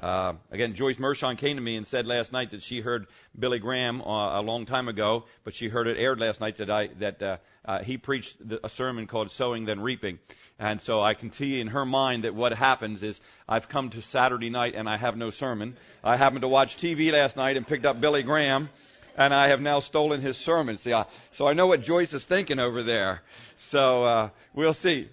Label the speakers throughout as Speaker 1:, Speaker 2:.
Speaker 1: Again, Joyce Mershon came to me and said last night that she heard Billy Graham a long time ago, but she heard it aired last night that he preached a sermon called Sowing Then Reaping. And so I can see in her mind that what happens is I've come to Saturday night and I have no sermon. I happened to watch TV last night and picked up Billy Graham, and I have now stolen his sermon. See, so I know what Joyce is thinking over there. So we'll see.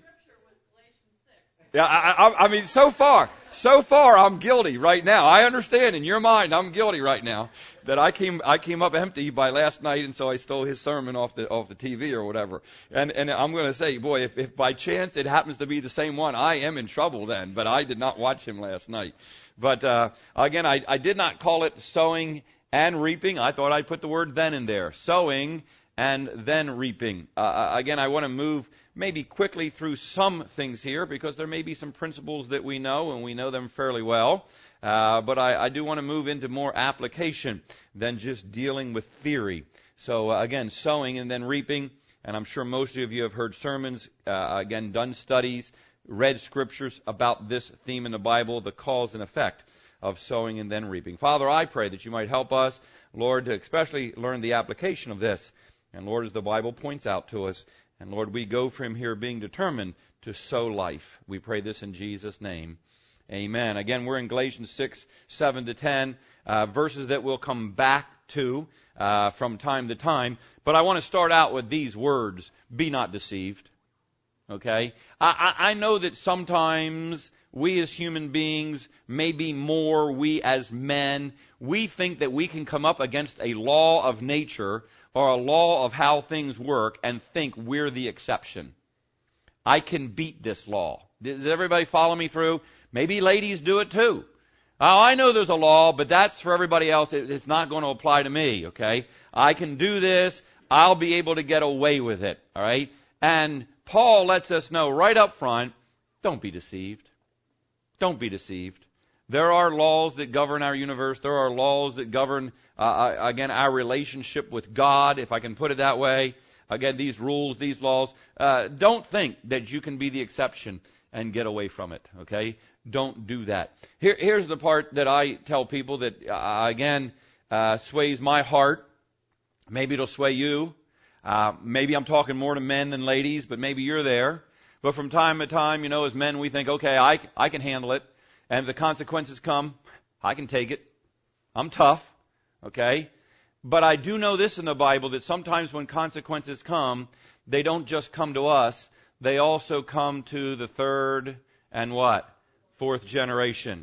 Speaker 1: Yeah, I mean, so far, I'm guilty right now. I understand in your mind, I'm guilty right now that I came up empty by last night, and so I stole his sermon off the TV or whatever. And I'm going to say, boy, if by chance it happens to be the same one, I am in trouble then. But I did not watch him last night. But again, I did not call it sowing and reaping. I thought I'd put the word then in there, sowing and then reaping. Again, I want to move maybe quickly through some things here because there may be some principles that we know and we know them fairly well. But I do want to move into more application than just dealing with theory. So again, sowing and then reaping. And I'm sure most of you have heard sermons, again, done studies, read scriptures about this theme in the Bible, the cause and effect of sowing and then reaping. Father, I pray that you might help us, Lord, to especially learn the application of this. And Lord, as the Bible points out to us, and Lord, we go from here being determined to sow life. We pray this in Jesus' name. Amen. Again, we're in Galatians 6, 7 to 10, verses that we'll come back to from time to time. But I want to start out with these words, be not deceived. Okay? I know that sometimes we as human beings, maybe more we as men, we think that we can come up against a law of nature or a law of how things work and think we're the exception. I can beat this law. Does everybody follow me through? Maybe ladies do it too. Oh, I know there's a law, but that's for everybody else. It's not going to apply to me, okay? I can do this. I'll be able to get away with it, all right? And Paul lets us know right up front, don't be deceived. Don't be deceived. There are laws that govern our universe. There are laws that govern, again, our relationship with God, if I can put it that way. Again, these rules, these laws. Don't think that you can be the exception and get away from it, okay? Don't do that. Here's the part that I tell people that, again, sways my heart. Maybe it'll sway you. Maybe I'm talking more to men than ladies, but maybe you're there. But from time to time, as men, we think, okay, I can handle it. And if the consequences come, I can take it. I'm tough, okay? But I do know this in the Bible, that sometimes when consequences come, they don't just come to us. They also come to the third and what? Fourth generation.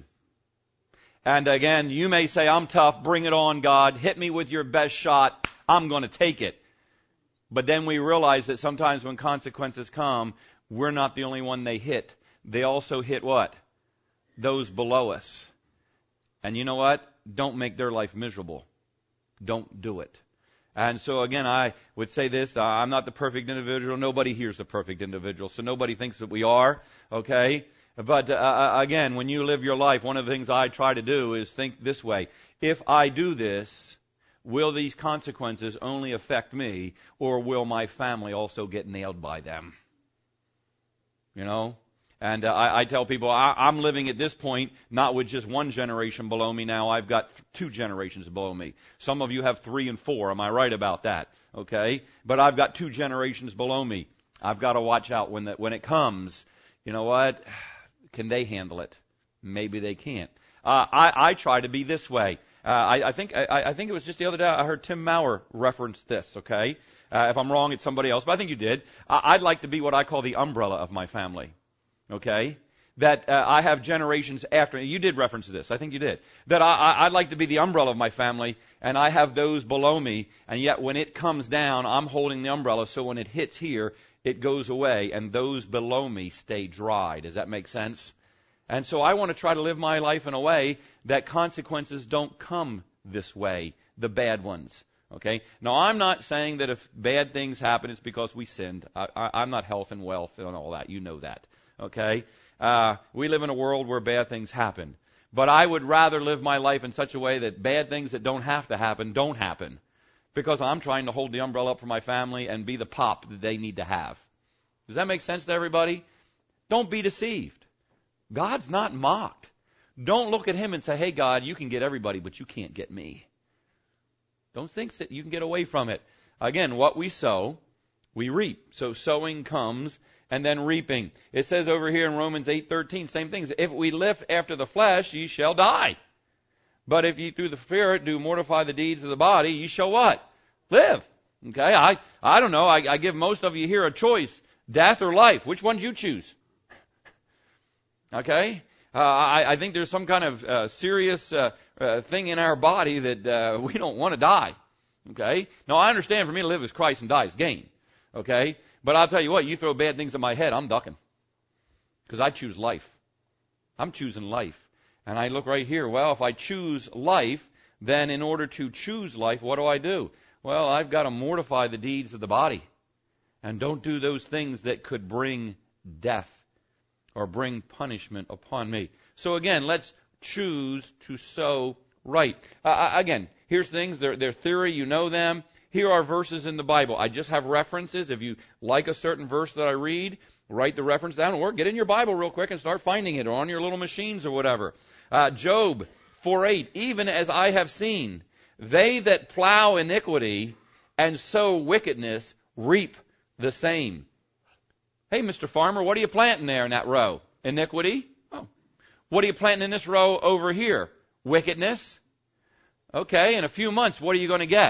Speaker 1: And again, you may say, I'm tough, bring it on, God. Hit me with your best shot. I'm going to take it. But then we realize that sometimes when consequences come, we're not the only one they hit. They also hit what? Those below us. And you know what? Don't make their life miserable. Don't do it. And so again, I would say this, I'm not the perfect individual. Nobody here is the perfect individual. So nobody thinks that we are, okay? But again, when you live your life, one of the things I try to do is think this way. If I do this, will these consequences only affect me, or will my family also get nailed by them? And I tell people I'm living at this point not with just one generation below me now. I've got 2 generations below me. Some of you have 3 and 4. Am I right about that? Okay? But I've got 2 generations below me. I've got to watch out when it comes. You know what? Can they handle it? Maybe they can't. I try to be this way. I think it was just the other day I heard Tim Maurer reference this, okay? If I'm wrong, it's somebody else, but I think you did. I'd like to be what I call the umbrella of my family. Okay? That I have generations after. You did reference this. I think you did. That I'd like to be the umbrella of my family, and I have those below me, and yet when it comes down, I'm holding the umbrella, so when it hits here, it goes away, and those below me stay dry. Does that make sense? And so I want to try to live my life in a way that consequences don't come this way, the bad ones. Okay? Now, I'm not saying that if bad things happen, it's because we sinned. I'm not health and wealth and all that. You know that. Okay? We live in a world where bad things happen. But I would rather live my life in such a way that bad things that don't have to happen don't happen. Because I'm trying to hold the umbrella up for my family and be the pop that they need to have. Does that make sense to everybody? Don't be deceived. God's not mocked. Don't look at him and say, hey, God, you can get everybody, but you can't get me. Don't think that you can get away from it. Again, what we sow, we reap. So sowing comes and then reaping. It says over here in Romans 8:13, same things. If we live after the flesh, ye shall die. But if ye through the Spirit do mortify the deeds of the body, ye shall what? Live. Okay, I don't know. I give most of you here a choice, death or life. Which one do you choose? Okay? I think there's some kind of serious thing in our body that we don't want to die. Okay? Now, I understand for me to live is Christ and die is gain. Okay? But I'll tell you what, you throw bad things in my head, I'm ducking. Because I choose life. I'm choosing life. And I look right here, well, if I choose life, then in order to choose life, what do? Well, I've got to mortify the deeds of the body. And don't do those things that could bring death or bring punishment upon me. So again, let's choose to sow right. Again, here's things, they're theory, you know them. Here are verses in the Bible. I just have references. If you like a certain verse that I read, write the reference down or get in your Bible real quick and start finding it or on your little machines or whatever. Job 4:8, even as I have seen, they that plow iniquity and sow wickedness reap the same. Hey, Mr. Farmer, what are you planting there in that row? Iniquity? Oh. What are you planting in this row over here? Wickedness? Okay, in a few months, what are you going to get?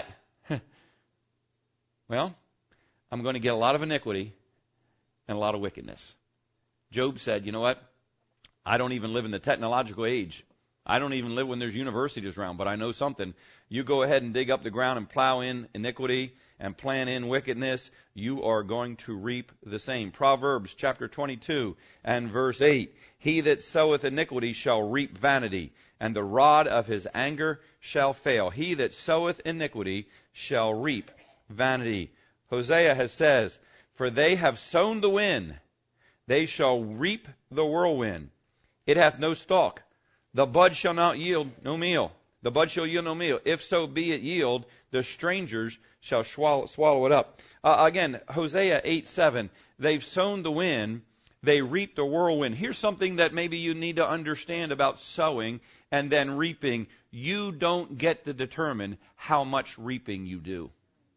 Speaker 1: Well, I'm going to get a lot of iniquity and a lot of wickedness. Job said, you know what? I don't even live in the technological age. I don't even live when there's universities around, but I know something. You go ahead and dig up the ground and plow in iniquity and plant in wickedness, you are going to reap the same. Proverbs chapter 22 and verse 8. He that soweth iniquity shall reap vanity, and the rod of his anger shall fail. He that soweth iniquity shall reap vanity. Hosea has says, for they have sown the wind, they shall reap the whirlwind. It hath no stalk. The bud shall not yield no meal. The bud shall yield no meal. If so be it yield, the strangers shall swallow it up. Again, Hosea 8:7. They've sown the wind, they reap the whirlwind. Here's something that maybe you need to understand about sowing and then reaping. You don't get to determine how much reaping you do.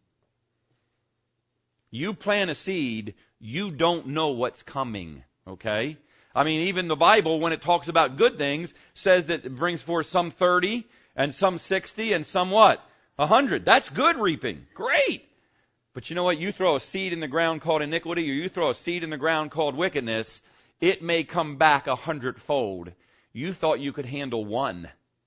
Speaker 1: You plant a seed, you don't know what's coming, okay? I mean, even the Bible, when it talks about good things, says that it brings forth some 30 and some 60 and some what? 100. That's good reaping. Great. But you know what? You throw a seed in the ground called iniquity or you throw a seed in the ground called wickedness, it may come back 100-fold. You thought you could handle 1.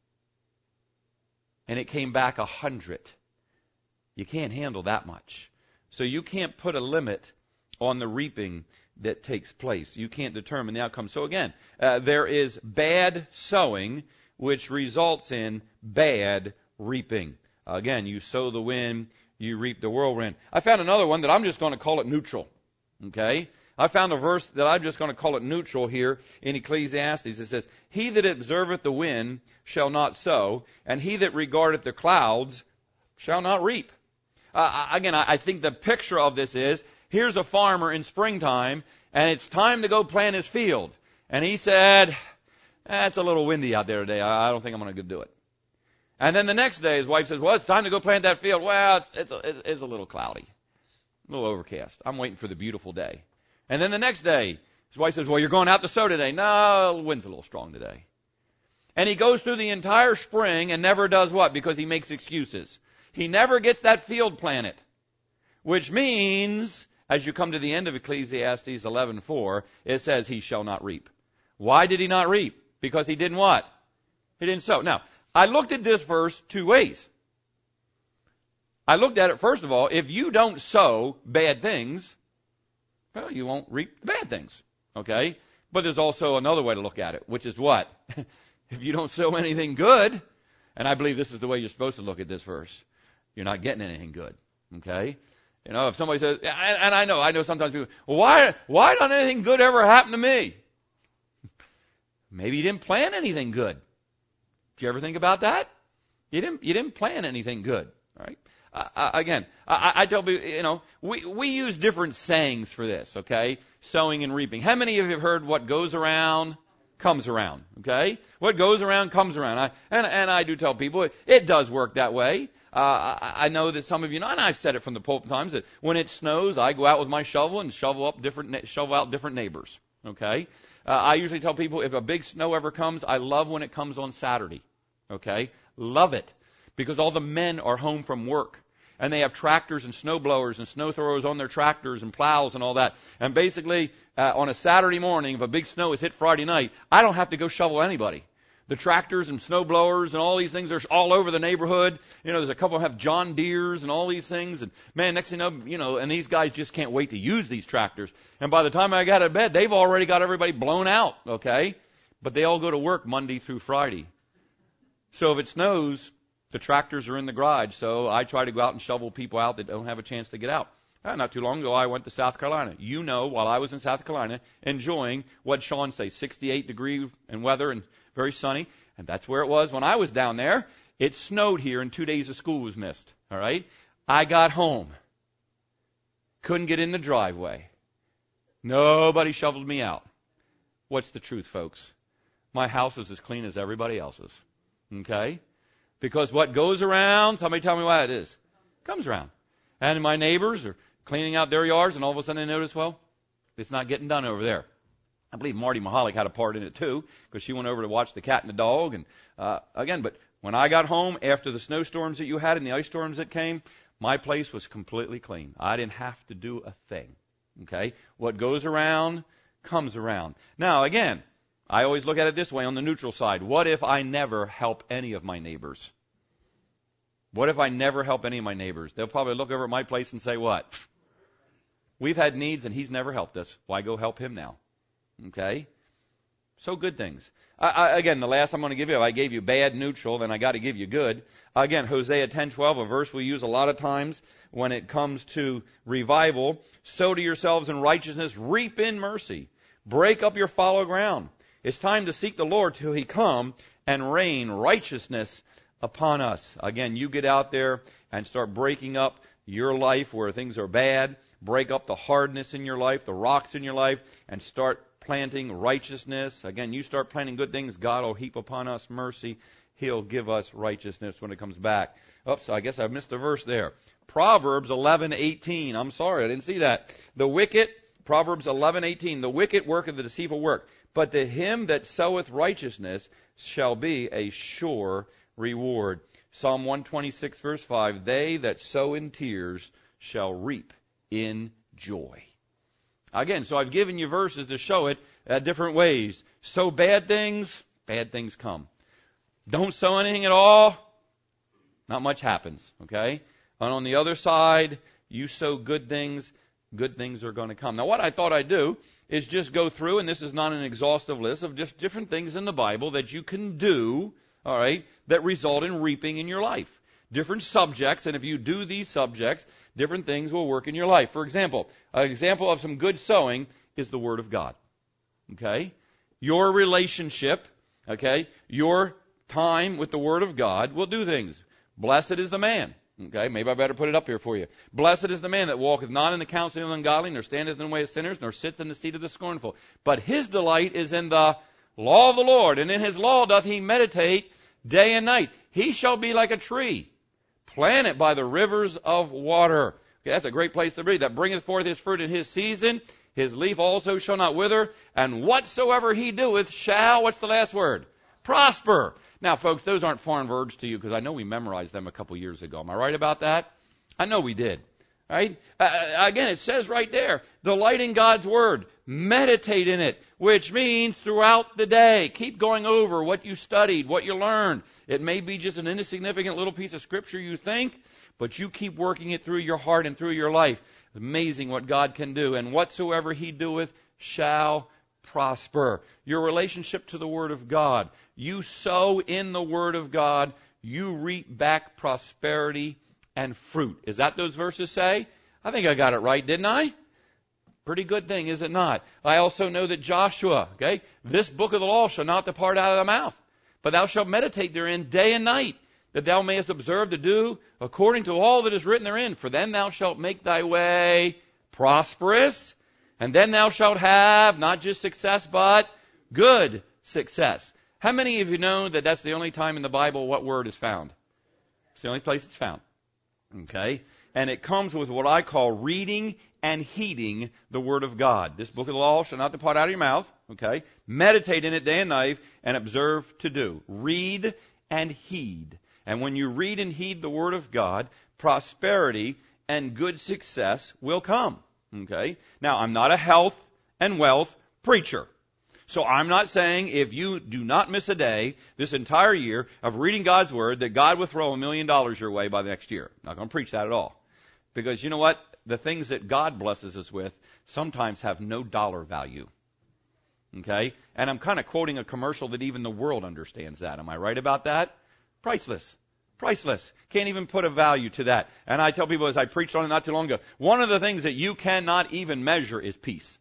Speaker 1: And it came back 100. You can't handle that much. So you can't put a limit on the reaping that takes place. You can't determine the outcome. So again, there is bad sowing, which results in bad reaping. Again, you sow the wind, you reap the whirlwind. I found another one that I'm just going to call it neutral. Okay? I found a verse that I'm just going to call it neutral here in Ecclesiastes. It says, he that observeth the wind shall not sow, and he that regardeth the clouds shall not reap. Again, I think the picture of this is, here's a farmer in springtime, and it's time to go plant his field. And he said, it's a little windy out there today. I don't think I'm going to go do it. And then the next day, his wife says, well, it's time to go plant that field. Well, it's a little cloudy, a little overcast. I'm waiting for the beautiful day. And then the next day, his wife says, well, you're going out to sow today. No, the wind's a little strong today. And he goes through the entire spring and never does what? Because he makes excuses. He never gets that field planted, which means, as you come to the end of Ecclesiastes 11:4, it says he shall not reap. Why did he not reap? Because he didn't what? He didn't sow. Now, I looked at this verse 2 ways. I looked at it, first of all, if you don't sow bad things, well, you won't reap bad things. Okay? But there's also another way to look at it, which is what? If you don't sow anything good, and I believe this is the way you're supposed to look at this verse, you're not getting anything good. Okay? You know, if somebody says, and I know sometimes people, well, why don't anything good ever happen to me? Maybe you didn't plan anything good. Did you ever think about that? You didn't plan anything good. All right? Again, I tell people, you know, we use different sayings for this, okay? Sowing and reaping. How many of you have heard what goes around comes around. Okay? What goes around comes around. I do tell people it does work that way. I know that some of you know, and I've said it from the pulpit times, that when it snows, I go out with my shovel and shovel out different neighbors. Okay? I usually tell people if a big snow ever comes, I love when it comes on Saturday. Okay? Love it. Because all the men are home from work. And they have tractors and snow blowers and snow throwers on their tractors and plows and all that. And basically, on a Saturday morning, if a big snow is hit Friday night, I don't have to go shovel anybody. The tractors and snow blowers and all these things are all over the neighborhood. There's a couple have John Deeres and all these things. And man, next thing you know, and these guys just can't wait to use these tractors. And by the time I got out of bed, they've already got everybody blown out, okay? But they all go to work Monday through Friday. So if it snows, the tractors are in the garage, so I try to go out and shovel people out that don't have a chance to get out. Not too long ago, I went to South Carolina. While I was in South Carolina, enjoying what Sean say, 68 degree and weather and very sunny, and that's where it was when I was down there. It snowed here, and 2 days of school was missed. All right, I got home, couldn't get in the driveway. Nobody shoveled me out. What's the truth, folks? My house was as clean as everybody else's. Okay. Because what goes around, somebody tell me why it is, comes around. And my neighbors are cleaning out their yards, and all of a sudden they notice, well, it's not getting done over there. I believe Marty Mahalik had a part in it too, because she went over to watch the cat and the dog. And but when I got home after the snowstorms that you had and the ice storms that came, my place was completely clean. I didn't have to do a thing. Okay? What goes around comes around. Now, again, I always look at it this way on the neutral side. What if I never help any of my neighbors? What if I never help any of my neighbors? They'll probably look over at my place and say, what? We've had needs and he's never helped us. Why go help him now? Okay? So good things. Again, the last I'm going to give you, I gave you bad, neutral, then I got to give you good. Again, Hosea 10:12, a verse we use a lot of times when it comes to revival. Sow to yourselves in righteousness, reap in mercy. Break up your fallow ground. It's time to seek the Lord till he come and rain righteousness upon us. Again, you get out there and start breaking up your life where things are bad. Break up the hardness in your life, the rocks in your life, and start planting righteousness. Again, you start planting good things, God will heap upon us mercy. He'll give us righteousness when it comes back. Oops, I guess I missed a verse there. Proverbs 11:18. I'm sorry, I didn't see that. Proverbs 11:18. The wicked worketh the deceitful work, but to him that soweth righteousness shall be a sure reward. Psalm 126 verse 5. They that sow in tears shall reap in joy. Again, so I've given you verses to show it different ways. Sow bad things come. Don't sow anything at all, not much happens, okay? And on the other side, you sow good things are going to come. Now, what I thought I'd do is just go through, and this is not an exhaustive list of just different things in the Bible that you can do, all right, that result in reaping in your life. Different subjects, and if you do these subjects, different things will work in your life. For example, an example of some good sowing is the Word of God. Okay? Your relationship, okay, your time with the Word of God will do things. Blessed is the man. Okay, maybe I better put it up here for you. Blessed is the man that walketh not in the counsel of the ungodly, nor standeth in the way of sinners, nor sits in the seat of the scornful. But his delight is in the law of the Lord, and in his law doth he meditate day and night. He shall be like a tree planted by the rivers of water. Okay, that's a great place to be. That bringeth forth his fruit in his season. His leaf also shall not wither. And whatsoever he doeth shall, what's the last word? Prosper. Now, folks, those aren't foreign words to you because I know we memorized them a couple years ago. Am I right about that? I know we did. Right? Again, it says right there, delight in God's Word. Meditate in it, which means throughout the day. Keep going over what you studied, what you learned. It may be just an insignificant little piece of Scripture you think, but you keep working it through your heart and through your life. Amazing what God can do. And whatsoever he doeth shall prosper. Your relationship to the Word of God. You sow in the Word of God, you reap back prosperity and fruit. Is that those verses say? I think I got it right, didn't I? Pretty good thing, is it not? I also know that Joshua, okay, this book of the law shall not depart out of thy mouth, but thou shalt meditate therein day and night, that thou mayest observe to do according to all that is written therein. For then thou shalt make thy way prosperous, and then thou shalt have not just success, but good success. How many of you know that that's the only time in the Bible what word is found? It's the only place it's found. Okay? And it comes with what I call reading and heeding the Word of God. This book of the law shall not depart out of your mouth. Okay? Meditate in it day and night and observe to do. Read and heed. And when you read and heed the Word of God, prosperity and good success will come. Okay? Now, I'm not a health and wealth preacher. So I'm not saying if you do not miss a day this entire year of reading God's Word that God will throw $1 million your way by the next year. I'm not going to preach that at all. Because you know what? The things that God blesses us with sometimes have no dollar value. Okay? And I'm kind of quoting a commercial that even the world understands that. Am I right about that? Priceless. Priceless. Can't even put a value to that. And I tell people, as I preached on it not too long ago, one of the things that you cannot even measure is peace.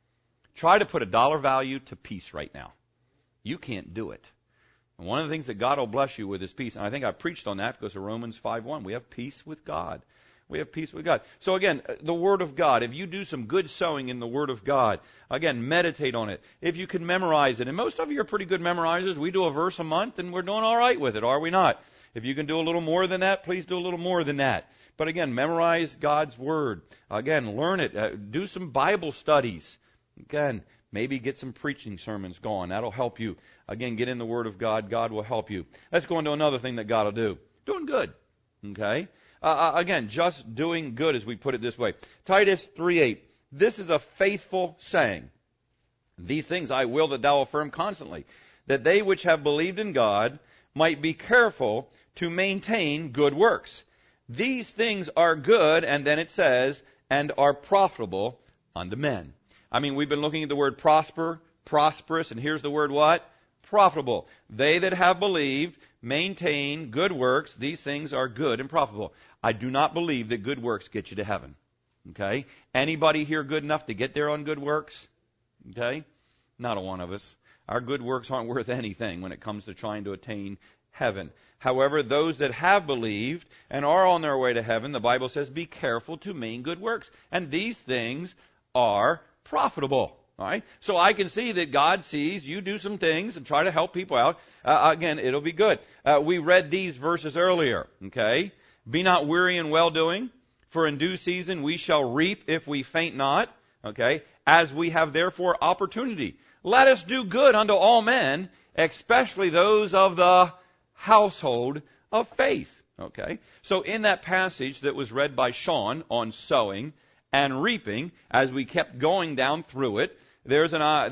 Speaker 1: Try to put a dollar value to peace right now. You can't do it. And one of the things that God will bless you with is peace. And I think I preached on that because of Romans 5:1. We have peace with God. We have peace with God. So again, the Word of God. If you do some good sowing in the Word of God, again, meditate on it. If you can memorize it, and most of you are pretty good memorizers. We do a verse a month, and we're doing all right with it, are we not? If you can do a little more than that, please do a little more than that. But again, memorize God's Word. Again, learn it. Do some Bible studies. Again, maybe get some preaching sermons going. That'll help you. Again, get in the Word of God. God will help you. Let's go into another thing that God will do. Doing good. Okay? Again, just doing good, as we put it this way. Titus 3:8. This is a faithful saying. These things I will that thou affirm constantly, that they which have believed in God might be careful to maintain good works. These things are good, and then it says, and are profitable unto men. I mean, we've been looking at the word prosper, prosperous, and here's the word what? Profitable. They that have believed maintain good works. These things are good and profitable. I do not believe that good works get you to heaven. Okay? Anybody here good enough to get there on good works? Okay? Not a one of us. Our good works aren't worth anything when it comes to trying to attain heaven. However, those that have believed and are on their way to heaven, the Bible says, be careful to maintain good works. And these things are profitable. All right? So I can see that God sees you do some things and try to help people out. Again, it'll be good. We read these verses earlier. Okay? Be not weary in well-doing, for in due season we shall reap if we faint not. Okay? As we have therefore opportunity. Let us do good unto all men, especially those of the household of faith. Okay? So in that passage that was read by Sean on sowing and reaping, as we kept going down through it, there's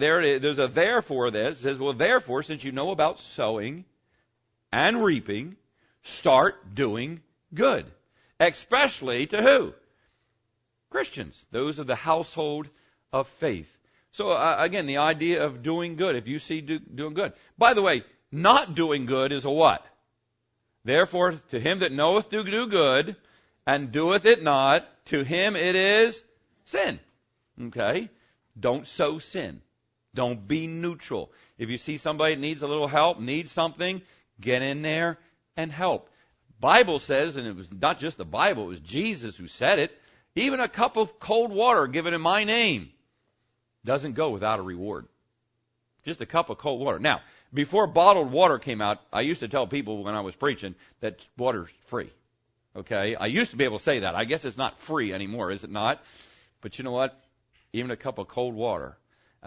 Speaker 1: a therefore there. It says, well, therefore, since you know about sowing and reaping, start doing good. Especially to who? Christians. Those of the household of faith. So, again, the idea of doing good. If you see doing good. By the way, not doing good is a what? Therefore, to him that knoweth to do good, and doeth it not, to him it is sin. Okay? Don't sow sin. Don't be neutral. If you see somebody that needs a little help, needs something, get in there and help. Bible says, and it was not just the Bible, it was Jesus who said it, even a cup of cold water given in my name doesn't go without a reward. Just a cup of cold water. Now, before bottled water came out, I used to tell people when I was preaching that water's free. Okay? I used to be able to say that. I guess it's not free anymore, is it not? But you know what? Even a cup of cold water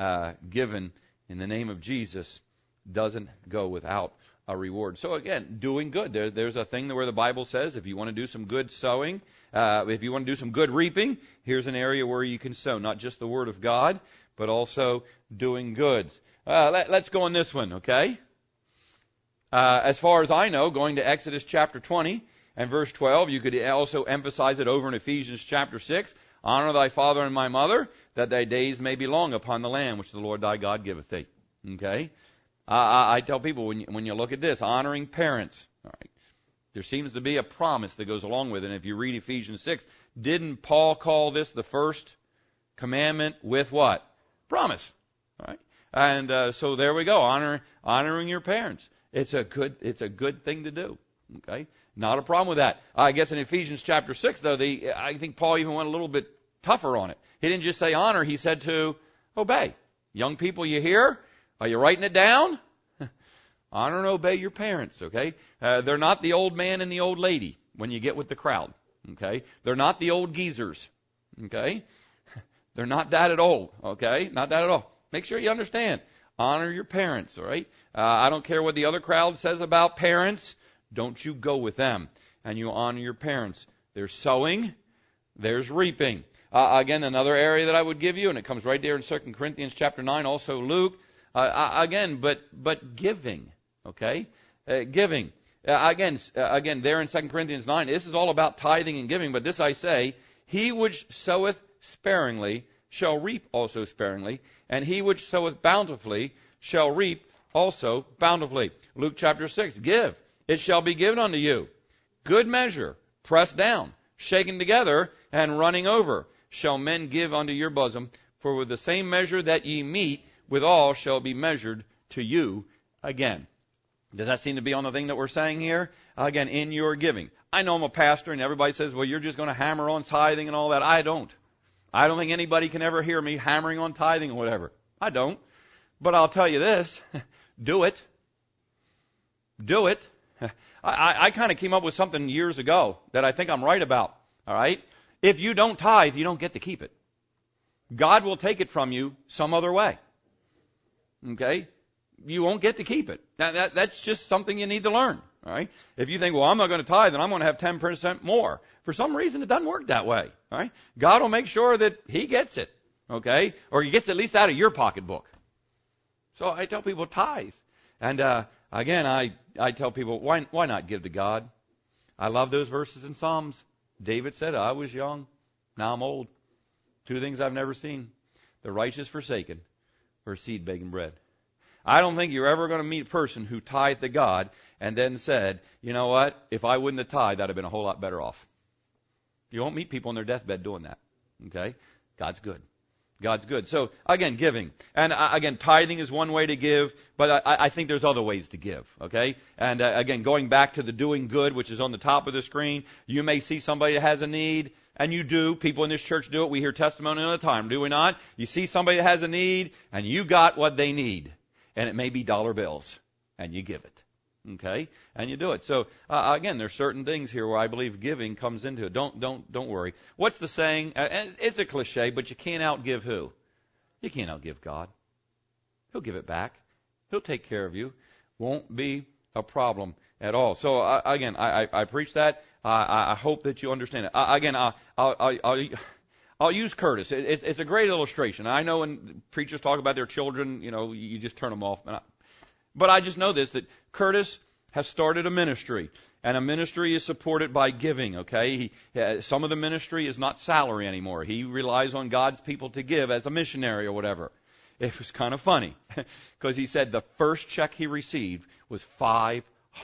Speaker 1: given in the name of Jesus doesn't go without a reward. So again, doing good. There's a thing where the Bible says if you want to do some good sowing, if you want to do some good reaping, here's an area where you can sow, not just the Word of God, but also doing goods. Let's go on this one, okay? As far as I know, going to Exodus chapter 20 and verse 12, you could also emphasize it over in Ephesians chapter 6. Honor thy father and my mother, that thy days may be long upon the land which the Lord thy God giveth thee. Okay? I tell people when you look at this, honoring parents, all right, there seems to be a promise that goes along with it. And if you read Ephesians 6, didn't Paul call this the first commandment with what? Promise. All right? And so there we go, honoring your parents. It's a good thing to do. Okay? Not a problem with that. I guess in Ephesians chapter 6, though, I think Paul even went a little bit tougher on it. He didn't just say honor, he said to obey. Young people, you hear? Are you writing it down? Honor and obey your parents, okay? They're not the old man and the old lady when you get with the crowd, okay? They're not the old geezers, okay? They're not that at all, okay? Not that at all. Make sure you understand. Honor your parents, all right? I don't care what the other crowd says about parents. Don't you go with them. And you honor your parents. There's sowing. There's reaping. Again, another area that I would give you, and it comes right there in 2 Corinthians chapter 9, also Luke. Again, but giving, okay? Giving. Again, there in 2 Corinthians 9, this is all about tithing and giving, but this I say, he which soweth sparingly shall reap also sparingly, and he which soweth bountifully shall reap also bountifully. Luke chapter 6, give, it shall be given unto you. Good measure, pressed down, shaken together, and running over, shall men give unto your bosom, for with the same measure that ye meet, withal shall be measured to you again. Does that seem to be on the thing that we're saying here? Again, in your giving. I know I'm a pastor, and everybody says, well, you're just going to hammer on tithing and all that. I don't. I don't think anybody can ever hear me hammering on tithing or whatever. I don't. But I'll tell you this. Do it. Do it. I kind of came up with something years ago that I think I'm right about. All right? If you don't tithe, you don't get to keep it. God will take it from you some other way. Okay? You won't get to keep it. That's just something you need to learn. All right? If you think, well, I'm not going to tithe and I'm going to have 10% more. For some reason, it doesn't work that way. All right? God will make sure that He gets it. Okay? Or He gets at least out of your pocketbook. So I tell people tithe. And again, I tell people, why not give to God? I love those verses in Psalms. David said, I was young, now I'm old. Two things I've never seen. The righteous forsaken, or seed begging bread. I don't think you're ever going to meet a person who tithed to God and then said, you know what, if I wouldn't have tithed, I'd have been a whole lot better off. You won't meet people on their deathbed doing that. Okay? God's good. God's good. So, again, giving. And again, tithing is one way to give, but I think there's other ways to give. Okay? And again, going back to the doing good, which is on the top of the screen, you may see somebody that has a need, and you do. People in this church do it. We hear testimony all the time, do we not? You see somebody that has a need, and you got what they need. And it may be dollar bills, and you give it. Okay? And you do it. So, again, there's certain things here where I believe giving comes into it. Don't worry. What's the saying? It's a cliche, but you can't outgive who? You can't outgive God. He'll give it back. He'll take care of you. Won't be a problem at all. So, again, I preach that. I hope that you understand it. Again, I'll use Curtis. It's a great illustration. I know when preachers talk about their children, you just turn them off. But I just know this, that Curtis has started a ministry, and a ministry is supported by giving, okay? Some of the ministry is not salary anymore. He relies on God's people to give as a missionary or whatever. It was kind of funny, because he said the first check he received was $500.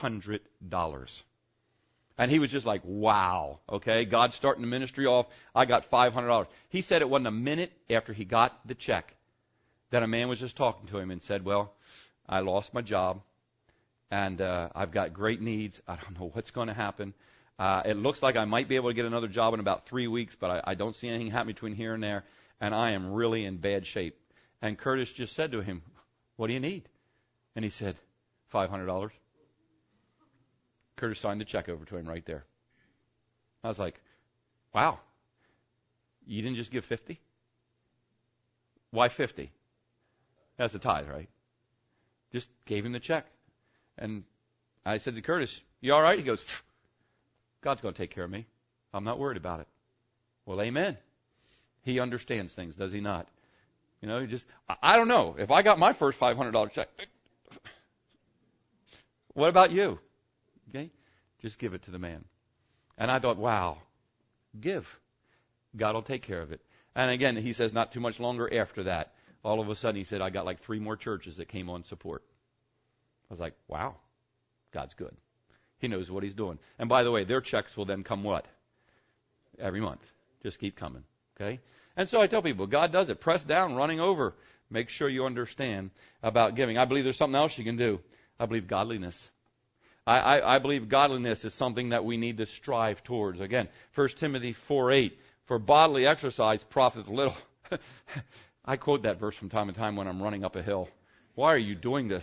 Speaker 1: And he was just like, wow, okay, God's starting the ministry off, I got $500. He said it wasn't a minute after he got the check that a man was just talking to him and said, well, I lost my job, and I've got great needs. I don't know what's going to happen. It looks like I might be able to get another job in about 3 weeks, but I don't see anything happening between here and there, and I am really in bad shape. And Curtis just said to him, what do you need? And he said, $500. Curtis signed the check over to him right there. I was like, wow, you didn't just give 50? Why 50? That's the tithe, right? Just gave him the check. And I said to Curtis, you all right? He goes, God's going to take care of me. I'm not worried about it. Well, amen. He understands things, does he not? I don't know. If I got my first $500 check, what about you? Okay? Just give it to the man. And I thought, wow, give. God will take care of it. And again, he says not too much longer after that, all of a sudden he said, I got like 3 more churches that came on support. I was like, wow, God's good. He knows what he's doing. And by the way, their checks will then come what? Every month. Just keep coming. Okay? And so I tell people, God does it. Press down, running over. Make sure you understand about giving. I believe there's something else you can do. I believe godliness. I believe godliness is something that we need to strive towards. Again, 1 Timothy 4:8, for bodily exercise profiteth little. I quote that verse from time to time when I'm running up a hill. Why are you doing this?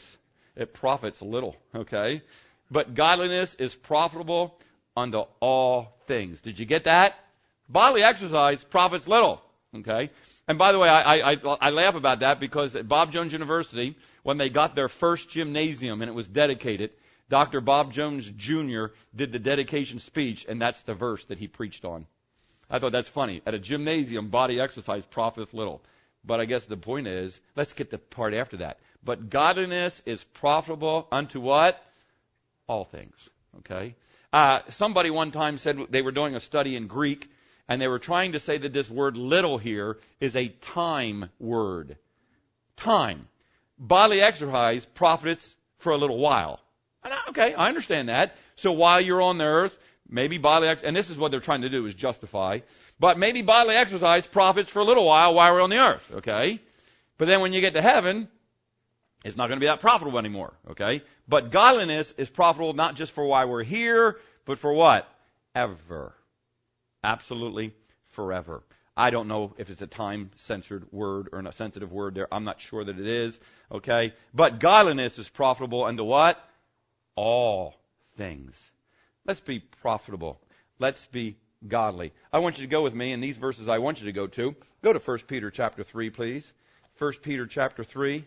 Speaker 1: it profits little, okay? But godliness is profitable unto all things. Did you get that? Bodily exercise profits little, okay? And by the way, I laugh about that because at Bob Jones University, when they got their first gymnasium and it was dedicated, Dr. Bob Jones Jr. did the dedication speech, and that's the verse that he preached on. I thought that's funny. At a gymnasium, body exercise profiteth little. But I guess the point is, let's get the part after that. But godliness is profitable unto what? All things. Okay? Somebody one time said they were doing a study in Greek, and they were trying to say that this word little here is a time word. Time. Bodily exercise profits for a little while. Okay, I understand that. So while you're on the earth, maybe bodily exercise, and this is what they're trying to do, is justify, but maybe bodily exercise profits for a little while we're on the earth, okay? But then when you get to heaven, it's not going to be that profitable anymore, okay? But godliness is profitable not just for while we're here, but for what? Ever. Absolutely forever. I don't know if it's a time-censored word or a sensitive word there. I'm not sure that it is, okay? But godliness is profitable unto what? All things. Let's be profitable. Let's be godly. I want you to go with me in these verses I want you to go to. Go to 1 Peter chapter 3, please. 1 Peter chapter 3.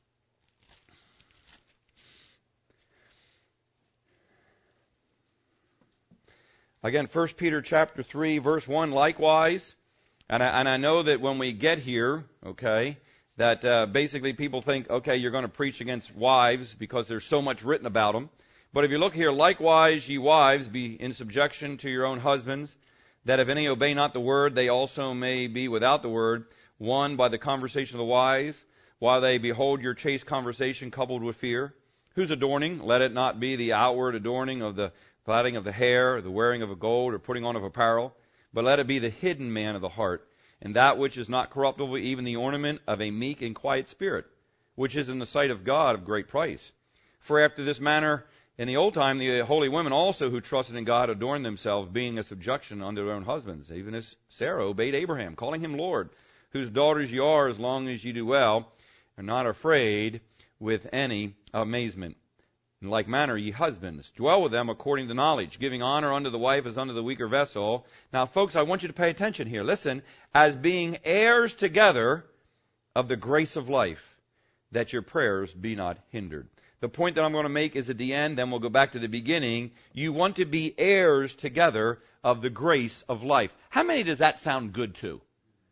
Speaker 1: Again, 1 Peter chapter 3, verse 1, likewise. And I know that when we get here, okay, that basically people think, okay, you're going to preach against wives because there's so much written about them. But if you look here, likewise, ye wives, be in subjection to your own husbands, that if any obey not the word, they also may be without the word, won by the conversation of the wise, while they behold your chaste conversation coupled with fear. Whose adorning? Let it not be the outward adorning of the plaiting of the hair, the wearing of a gold, or putting on of apparel, but let it be the hidden man of the heart, and that which is not corruptible, even the ornament of a meek and quiet spirit, which is in the sight of God of great price. For after this manner, in the old time, the holy women also who trusted in God adorned themselves, being a subjection unto their own husbands, even as Sarah obeyed Abraham, calling him Lord, whose daughters ye are, as long as ye do well, and not afraid with any amazement. In like manner, ye husbands, dwell with them according to knowledge, giving honor unto the wife as unto the weaker vessel. Now, folks, I want you to pay attention here. Listen, as being heirs together of the grace of life, that your prayers be not hindered. The point that I'm going to make is at the end, then we'll go back to the beginning. You want to be heirs together of the grace of life. How many does that sound good to?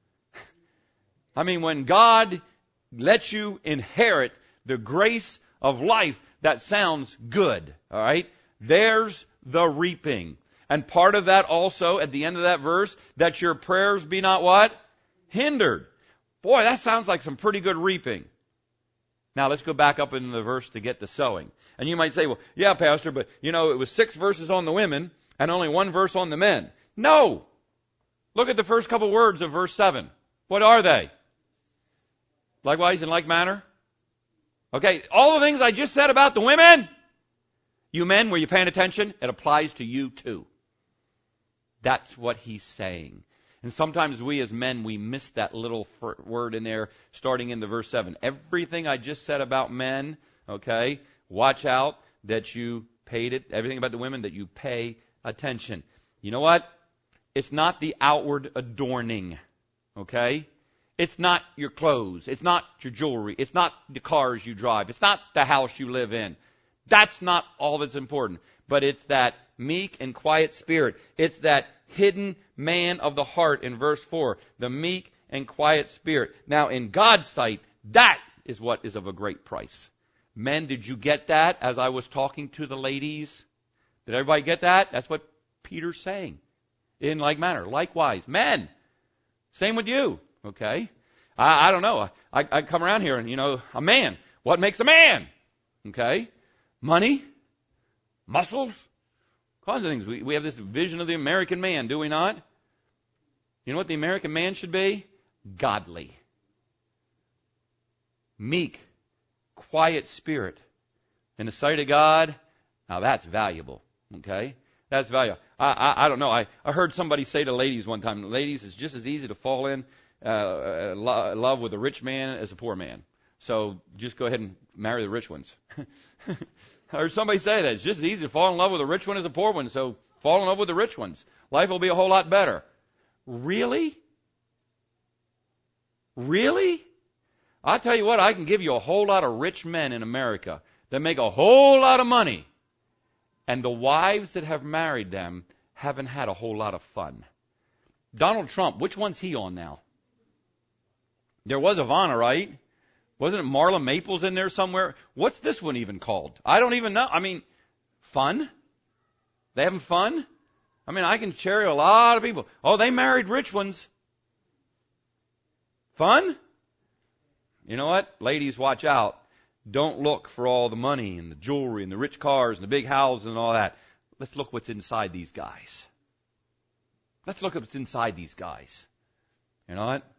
Speaker 1: I mean, when God lets you inherit the grace of life, that sounds good, all right? There's the reaping. And part of that also, at the end of that verse, that your prayers be not what? Hindered. Boy, that sounds like some pretty good reaping. Now, let's go back up in the verse to get the sowing. And you might say, well, yeah, Pastor, but, it was 6 verses on the women and only 1 verse on the men. No! Look at the first couple words of verse 7. What are they? Likewise, in like manner. Okay, all the things I just said about the women, you men, were you paying attention? It applies to you too. That's what he's saying. And sometimes we as men, we miss that little word in there starting in the verse 7. Everything I just said about men, okay, watch out that you paid it. Everything about the women, that you pay attention. You know what? It's not the outward adorning, okay? It's not your clothes. It's not your jewelry. It's not the cars you drive. It's not the house you live in. That's not all that's important. But it's that meek and quiet spirit. It's that hidden man of the heart in verse 4. The meek and quiet spirit. Now, in God's sight, that is what is of a great price. Men, did you get that as I was talking to the ladies? Did everybody get that? That's what Peter's saying. In like manner. Likewise. Men. Same with you. Okay? I don't know. I come around here and, a man. What makes a man? Okay? Money? Muscles? All kinds of things. We have this vision of the American man, do we not? You know what the American man should be? Godly. Meek. Quiet spirit. In the sight of God, now that's valuable. Okay? That's valuable. I don't know. I heard somebody say to ladies one time, ladies, it's just as easy to fall in love with a rich man as a poor man. So just go ahead and marry the rich ones. I heard somebody say that. It's just as easy to fall in love with a rich one as a poor one, so fall in love with the rich ones. Life will be a whole lot better. Really? Really? I'll tell you what, I can give you a whole lot of rich men in America that make a whole lot of money, and the wives that have married them haven't had a whole lot of fun. Donald Trump, which one's he on now? There was Ivana, right? Wasn't it Marla Maples in there somewhere? What's this one even called? I don't even know. I mean, fun? They having fun? I mean, I can cherry a lot of people. Oh, they married rich ones. Fun? You know what? Ladies, watch out. Don't look for all the money and the jewelry and the rich cars and the big houses and all that. Let's look what's inside these guys. Let's look at what's inside these guys. You know what?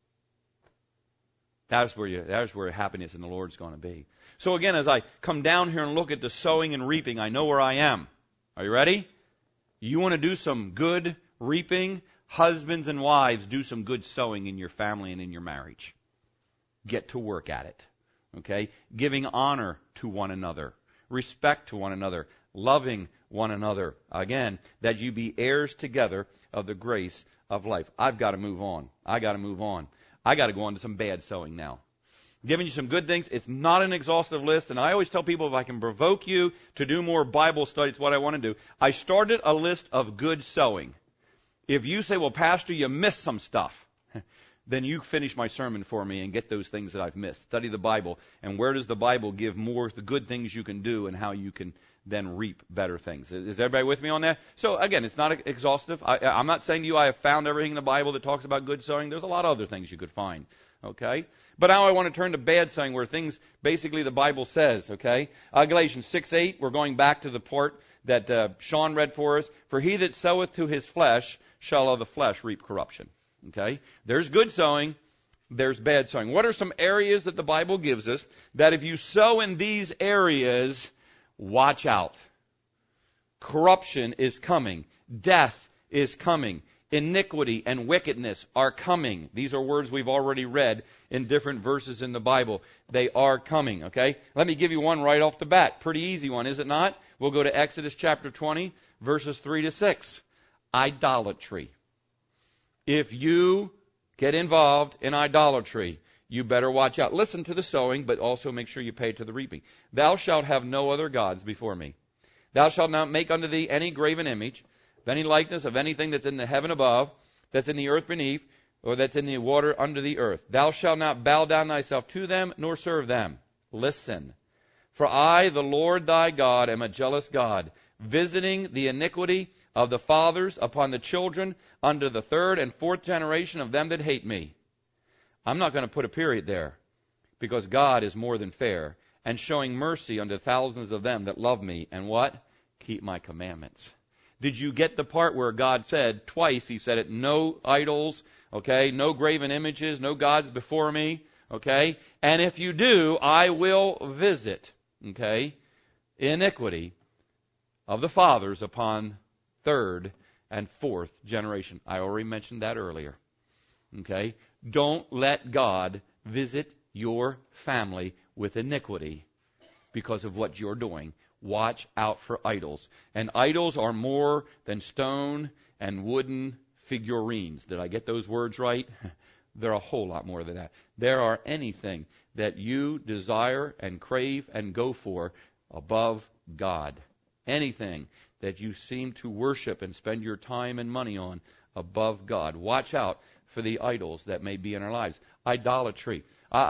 Speaker 1: That's where happiness in the Lord is going to be. So again, as I come down here and look at the sowing and reaping, I know where I am. Are you ready? You want to do some good reaping? Husbands and wives, do some good sowing in your family and in your marriage. Get to work at it. Okay? Giving honor to one another. Respect to one another. Loving one another. Again, that you be heirs together of the grace of life. I've got to move on. I got to go on to some bad sowing now. Giving you some good things. It's not an exhaustive list, and I always tell people if I can provoke you to do more Bible studies, what I want to do. I started a list of good sowing. If you say, well, Pastor, you missed some stuff, then you finish my sermon for me and get those things that I've missed. Study the Bible, and where does the Bible give more the good things you can do and how you can then reap better things. Is everybody with me on that? So again, it's not exhaustive. I'm not saying to you I have found everything in the Bible that talks about good sowing. There's a lot of other things you could find. Okay? But now I want to turn to bad sowing, where things basically the Bible says, okay? Galatians 6:8, we're going back to the part that Sean read for us. For he that soweth to his flesh shall of the flesh reap corruption. Okay? There's good sowing, there's bad sowing. What are some areas that the Bible gives us that if you sow in these areas, watch out. Corruption is coming. Death is coming. Iniquity and wickedness are coming. These are words we've already read in different verses in the Bible. They are coming, okay? Let me give you one right off the bat. Pretty easy one, is it not? We'll go to Exodus chapter 20, verses 3 to 6. Idolatry. If you get involved in idolatry, you better watch out. Listen to the sowing, but also make sure you pay to the reaping. Thou shalt have no other gods before me. Thou shalt not make unto thee any graven image, of any likeness of anything that's in the heaven above, that's in the earth beneath, or that's in the water under the earth. Thou shalt not bow down thyself to them, nor serve them. Listen. For I, the Lord thy God, am a jealous God, visiting the iniquity of the fathers upon the children unto the third and fourth generation of them that hate me. I'm not going to put a period there, because God is more than fair, and showing mercy unto thousands of them that love me, and what? Keep my commandments. Did you get the part where God said, twice he said it, no idols, okay, no graven images, no gods before me, okay? And if you do, I will visit, okay, iniquity of the fathers upon third and fourth generation. I already mentioned that earlier, okay? Don't let God visit your family with iniquity because of what you're doing. Watch out for idols. And idols are more than stone and wooden figurines. Did I get those words right? They're a whole lot more than that. There are anything that you desire and crave and go for above God. Anything that you seem to worship and spend your time and money on above God. Watch out for the idols that may be in our lives. Idolatry.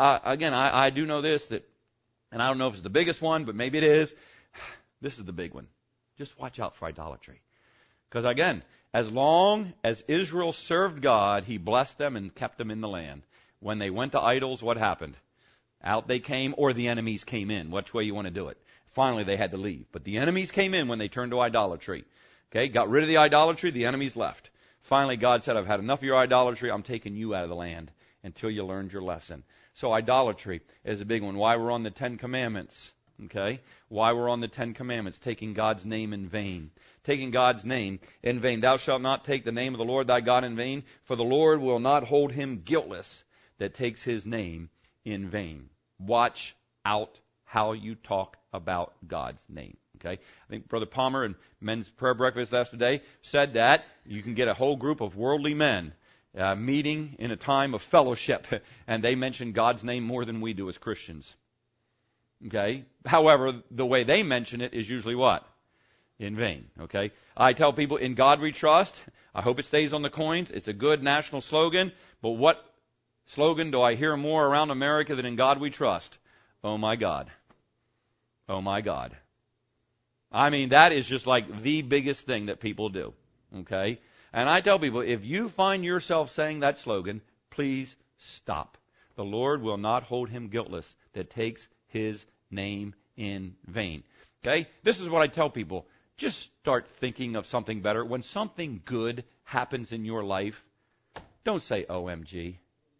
Speaker 1: I do know this, that, and I don't know if it's the biggest one, but maybe it is. This is the big one. Just watch out for idolatry. Because again, as long as Israel served God, he blessed them and kept them in the land. When they went to idols, what happened? Out they came, or the enemies came in. Which way you want to do it? Finally, they had to leave. But the enemies came in when they turned to idolatry. Okay, got rid of the idolatry, the enemies left. Finally, God said, I've had enough of your idolatry. I'm taking you out of the land until you learned your lesson. So idolatry is a big one. Why we're on the Ten Commandments. Okay? Why we're on the Ten Commandments. Taking God's name in vain. Taking God's name in vain. Thou shalt not take the name of the Lord thy God in vain, for the Lord will not hold him guiltless that takes his name in vain. Watch out how you talk about God's name. Okay? I think Brother Palmer in Men's Prayer Breakfast yesterday said that you can get a whole group of worldly men meeting in a time of fellowship, and they mention God's name more than we do as Christians. Okay? However, the way they mention it is usually what? In vain. Okay? I tell people, in God we trust. I hope it stays on the coins. It's a good national slogan. But what slogan do I hear more around America than in God we trust? Oh my God. Oh my God. I mean, that is just like the biggest thing that people do. Okay? And I tell people, if you find yourself saying that slogan, please stop. The Lord will not hold him guiltless that takes his name in vain. Okay? This is what I tell people. Just start thinking of something better. When something good happens in your life, don't say OMG.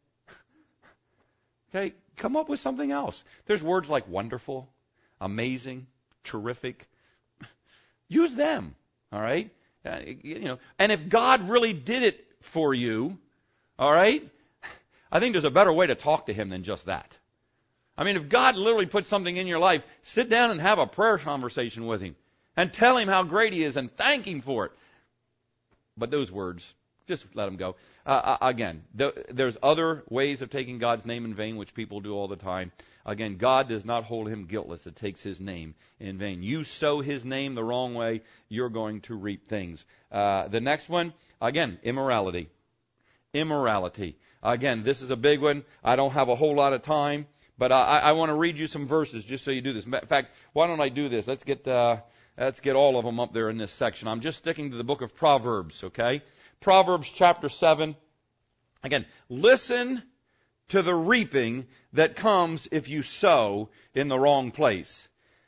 Speaker 1: Okay? Come up with something else. There's words like wonderful, amazing, terrific. Use them. All right? And if God really did it for you, all right, I think there's a better way to talk to him than just that. I mean, if God literally put something in your life, sit down and have a prayer conversation with him and tell him how great he is and thank him for it. But those words, just let them go. Again, there's other ways of taking God's name in vain, which people do all the time. Again, God does not hold him guiltless that takes his name in vain. You sow his name the wrong way, you're going to reap things. The next one, again, immorality. Immorality. Again, this is a big one. I don't have a whole lot of time, but I want to read you some verses just so you do this. In fact, why don't I do this? Let's get all of them up there in this section. I'm just sticking to the book of Proverbs, okay? Proverbs chapter 7. Again, listen to the reaping that comes if you sow in the wrong place.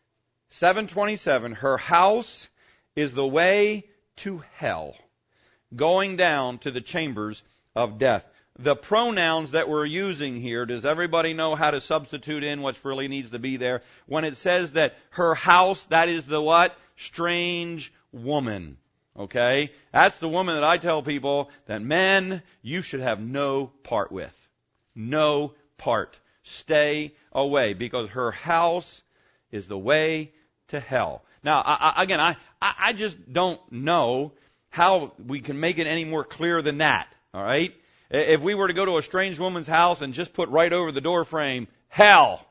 Speaker 1: 7:27, her house is the way to hell, going down to the chambers of death. The pronouns that we're using here, does everybody know how to substitute in what really needs to be there? When it says that her house, that is the what? Strange woman. Okay? That's the woman that I tell people that men, you should have no part with. No part. Stay away, because her house is the way to hell. Now, I just don't know how we can make it any more clear than that. All right? If we were to go to a strange woman's house and just put right over the door frame, hell,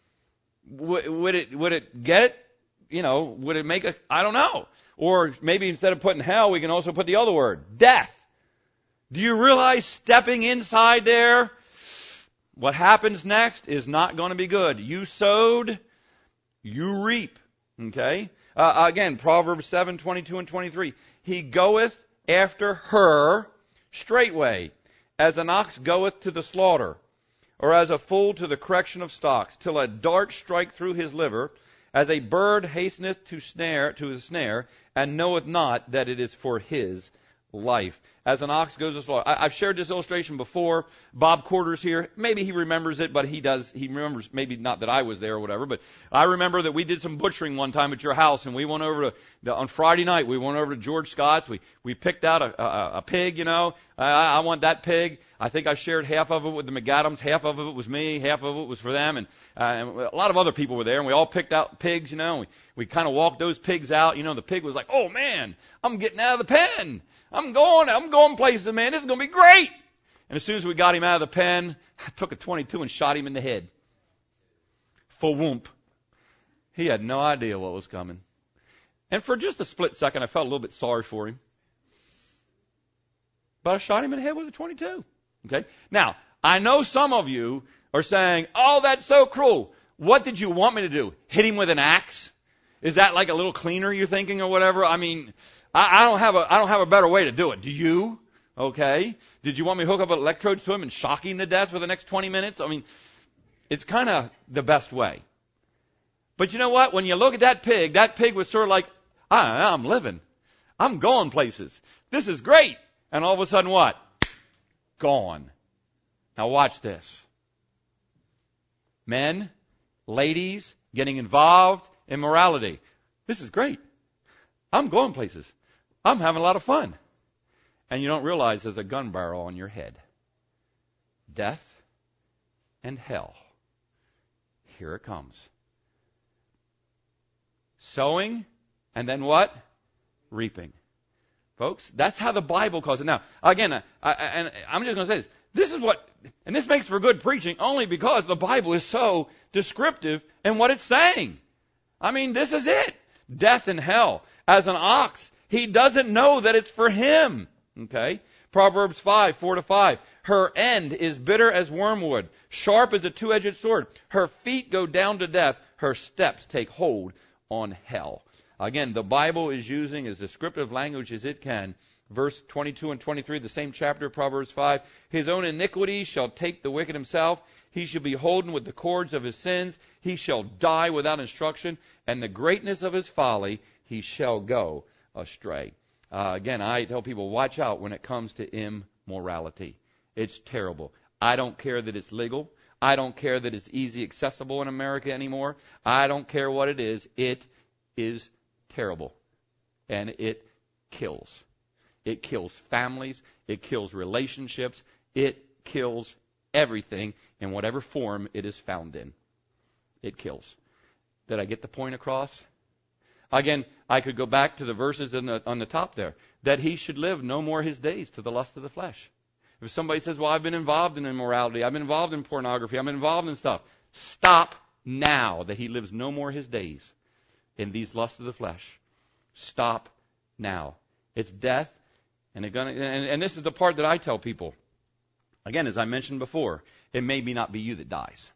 Speaker 1: would it get it? Would it make I don't know. Or maybe instead of putting hell, we can also put the other word, death. Do you realize stepping inside there, what happens next is not going to be good. You sowed, you reap. Okay? Again, Proverbs 7:22 and 23. He goeth after her straightway, as an ox goeth to the slaughter, or as a fool to the correction of stocks, till a dart strike through his liver, as a bird hasteneth to the snare, and knoweth not that it is for his life. As an ox goes to slaughter. I've shared this illustration before. Bob Quarters here. Maybe he remembers it, but he remembers, maybe not that I was there or whatever, but I remember that we did some butchering one time at your house, and we went over on Friday night, we went over to George Scott's. We picked out a pig, I want that pig. I think I shared half of it with the McAdams, half of it was me, half of it was for them, and a lot of other people were there, and we all picked out pigs, and we kind of walked those pigs out. The pig was like, oh man, I'm getting out of the pen. I'm going places, man. This is going to be great. And as soon as we got him out of the pen, I took a .22 and shot him in the head. Full whoomp. He had no idea what was coming. And for just a split second, I felt a little bit sorry for him. But I shot him in the head with a .22. Okay? Now, I know some of you are saying, oh, that's so cruel. What did you want me to do? Hit him with an axe? Is that like a little cleaner, you're thinking, or whatever? I mean, I don't have a better way to do it. Do you? Okay. Did you want me to hook up electrodes to him and shock him to death for the next 20 minutes? I mean, it's kind of the best way. But you know what? When you look at that pig was sort of like, I'm living. I'm going places. This is great. And all of a sudden what? Gone. Now watch this. Men, ladies, getting involved in morality. This is great. I'm going places. I'm having a lot of fun. And you don't realize there's a gun barrel on your head. Death and hell. Here it comes. Sowing, and then what? Reaping. Folks, that's how the Bible calls it. Now, again, and I'm just going to say this. This is what, and this makes for good preaching only because the Bible is so descriptive in what it's saying. I mean, this is it. Death and hell. As an ox, he doesn't know that it's for him. Okay? Proverbs 5, 4-5. Her end is bitter as wormwood, sharp as a two-edged sword. Her feet go down to death. Her steps take hold on hell. Again, the Bible is using as descriptive language as it can. Verse 22 and 23, the same chapter, Proverbs 5. His own iniquity shall take the wicked himself. He shall be holden with the cords of his sins. He shall die without instruction. And the greatness of his folly, he shall go astray. Again, I tell people, watch out when it comes to immorality. It's terrible. I don't care that it's legal. I don't care that it's easy accessible in America anymore. I don't care what it is. It is terrible. And it kills. It kills families. It kills relationships. It kills everything in whatever form it is found in. It kills. Did I get the point across? Again, I could go back to the verses on the top there. That he should live no more his days to the lust of the flesh. If somebody says, well, I've been involved in immorality, I've been involved in pornography, I'm involved in stuff. Stop now that he lives no more his days in these lusts of the flesh. Stop now. It's death. And this is the part that I tell people. Again, as I mentioned before, it may not be you that dies.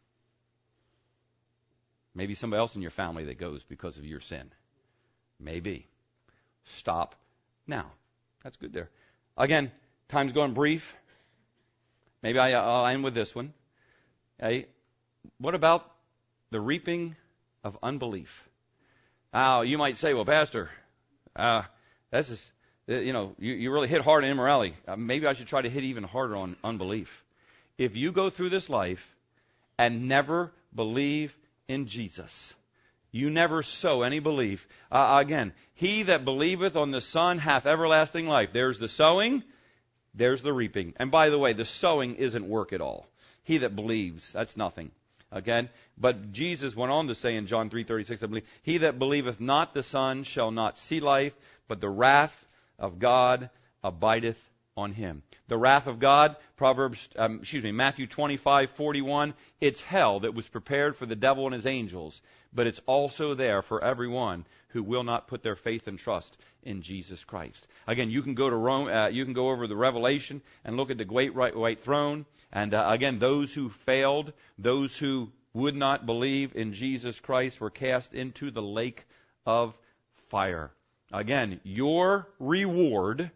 Speaker 1: Maybe somebody else in your family that goes because of your sin. Maybe. Stop now. That's good there. Again, time's going brief. Maybe I'll end with this one. Hey, what about the reaping of unbelief? Now, you might say, well, Pastor, this is, you really hit hard on immorality. Maybe I should try to hit even harder on unbelief. If you go through this life and never believe in Jesus, you never sow any belief. Again, he that believeth on the Son hath everlasting life. There's the sowing, there's the reaping. And by the way, the sowing isn't work at all. He that believes, that's nothing. Again, but Jesus went on to say in John 3:36, I believe, he that believeth not the Son shall not see life, but the wrath of God abideth on him. The wrath of God, Matthew 25:41, it's hell that was prepared for the devil and his angels, but it's also there for everyone who will not put their faith and trust in Jesus Christ. Again, you can go to Rome, you can go over the Revelation and look at the great white throne, and again, those who failed, those who would not believe in Jesus Christ were cast into the lake of fire. Again, your reward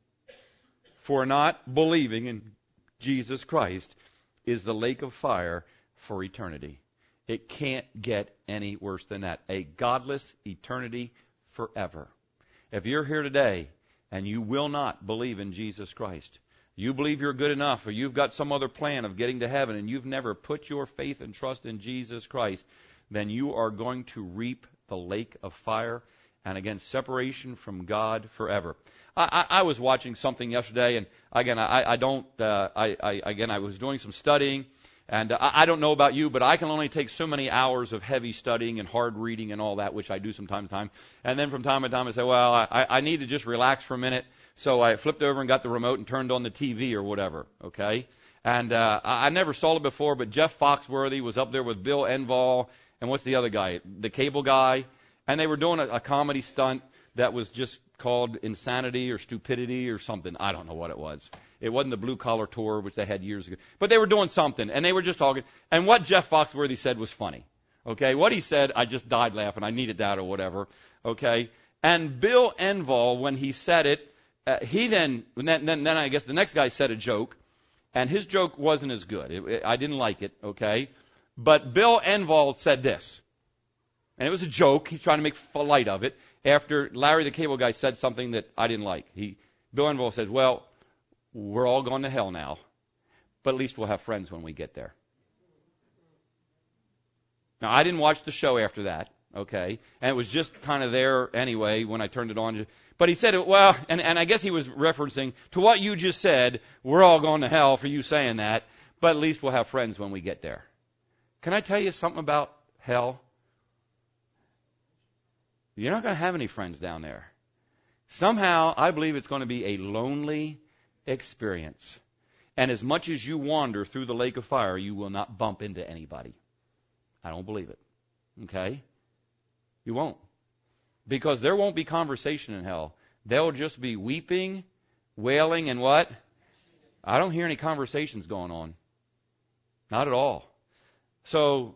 Speaker 1: for not believing in Jesus Christ is the lake of fire for eternity. It can't get any worse than that. A godless eternity forever. If you're here today and you will not believe in Jesus Christ, you believe you're good enough, or you've got some other plan of getting to heaven, and you've never put your faith and trust in Jesus Christ, then you are going to reap the lake of fire, and again, separation from God forever. I was watching something yesterday, and again, I was doing some studying, and I don't know about you, but I can only take so many hours of heavy studying and hard reading and all that, which I do from time to time. And then from time to time I say, well, I need to just relax for a minute. So I flipped over and got the remote and turned on the TV or whatever, okay? And I never saw it before, but Jeff Foxworthy was up there with Bill Engvall, and what's the other guy? The cable guy. And they were doing a comedy stunt that was just called Insanity or Stupidity or something. I don't know what it was. It wasn't the Blue Collar Tour, which they had years ago. But they were doing something, and they were just talking. And what Jeff Foxworthy said was funny. Okay, what he said, I just died laughing. I needed that or whatever. Okay, and Bill Engvall, when he said it, then I guess the next guy said a joke, and his joke wasn't as good. I didn't like it. Okay, but Bill Engvall said this. And it was a joke. He's trying to make light of it. After Larry the Cable Guy said something that I didn't like. Bill Engvall said, well, we're all going to hell now, but at least we'll have friends when we get there. Now, I didn't watch the show after that, okay? And it was just kind of there anyway when I turned it on. But he said, well, and I guess he was referencing to what you just said, we're all going to hell for you saying that, but at least we'll have friends when we get there. Can I tell you something about hell? You're not going to have any friends down there. Somehow, I believe it's going to be a lonely experience. And as much as you wander through the lake of fire, you will not bump into anybody. I don't believe it. Okay? You won't. Because there won't be conversation in hell. There'll just be weeping, wailing, and what? I don't hear any conversations going on. Not at all. So,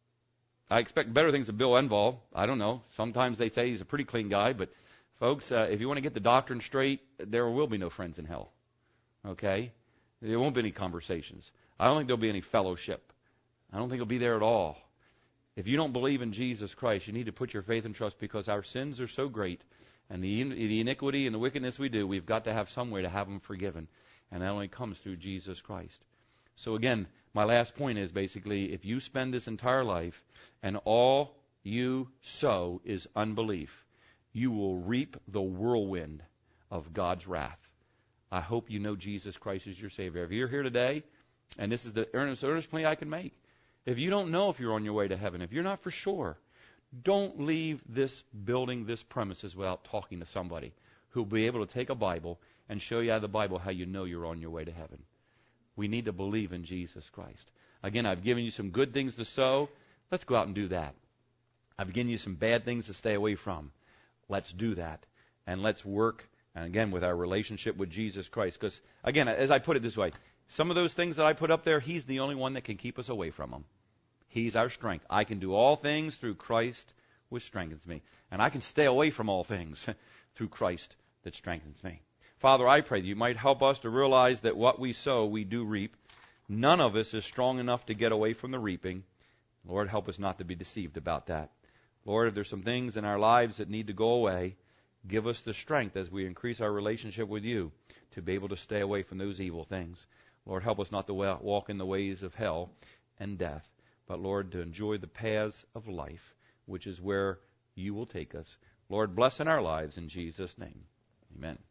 Speaker 1: I expect better things of Bill Engvall. I don't know. Sometimes they say he's a pretty clean guy, but folks, if you want to get the doctrine straight, there will be no friends in hell. Okay? There won't be any conversations. I don't think there'll be any fellowship. I don't think it'll be there at all. If you don't believe in Jesus Christ, you need to put your faith and trust, because our sins are so great, and the iniquity and the wickedness we do, we've got to have some way to have them forgiven. And that only comes through Jesus Christ. So again, my last point is basically, if you spend this entire life and all you sow is unbelief, you will reap the whirlwind of God's wrath. I hope you know Jesus Christ is your Savior. If you're here today, and this is the earnest plea I can make, if you don't know if you're on your way to heaven, if you're not for sure, don't leave this building, this premises, without talking to somebody who'll be able to take a Bible and show you out of the Bible how you know you're on your way to heaven. We need to believe in Jesus Christ. Again, I've given you some good things to sow. Let's go out and do that. I've given you some bad things to stay away from. Let's do that. And let's work, and again, with our relationship with Jesus Christ. Because, again, as I put it this way, some of those things that I put up there, He's the only one that can keep us away from them. He's our strength. I can do all things through Christ which strengthens me. And I can stay away from all things through Christ that strengthens me. Father, I pray that you might help us to realize that what we sow, we do reap. None of us is strong enough to get away from the reaping. Lord, help us not to be deceived about that. Lord, if there's some things in our lives that need to go away, give us the strength as we increase our relationship with you to be able to stay away from those evil things. Lord, help us not to walk in the ways of hell and death, but, Lord, to enjoy the paths of life, which is where you will take us. Lord, bless in our lives in Jesus' name. Amen.